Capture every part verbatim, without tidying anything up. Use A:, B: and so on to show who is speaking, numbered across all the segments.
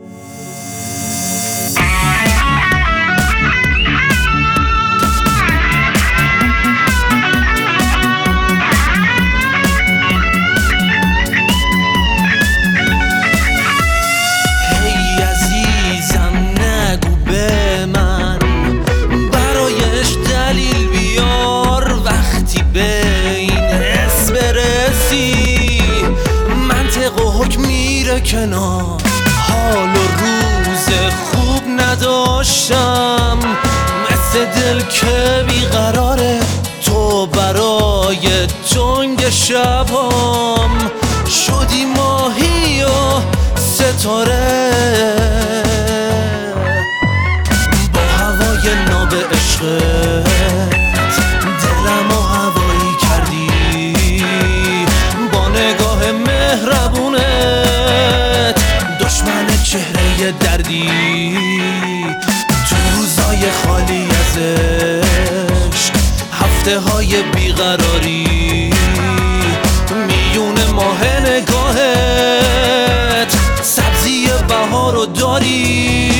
A: کنار حال و روز خوب نداشتم، مثل دل که بیقراره تو برای تنگ شبام شدی ماهی و ستاره. با هوای ناب عشقت دلم و هوایی کردی، با نگاه مهربونه چهره دردی. تو روزای خالی از عشق، هفته های بیقراری، میون ماه نگاهت سبزی بهارو داری.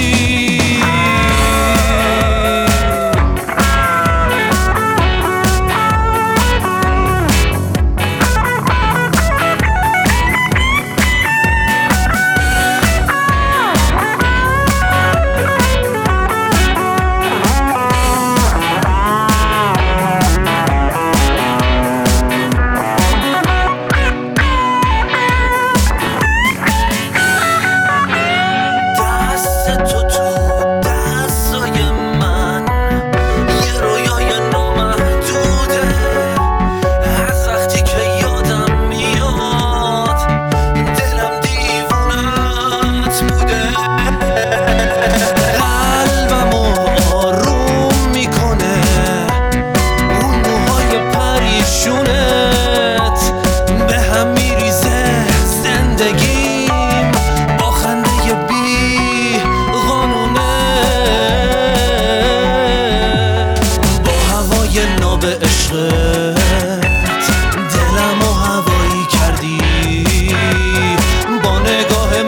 A: دلم و هوایی کردی، با نگاه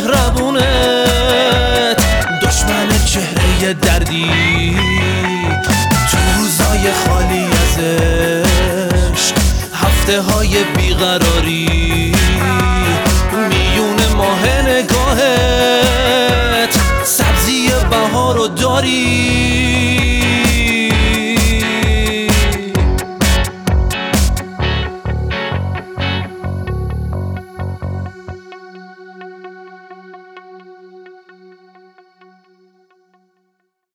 A: مهربونت دشمن چهره دردی. تو روزای خالی از عشق، هفته های بیقراری، میون ماه نگاهت سبزی بهارو داری.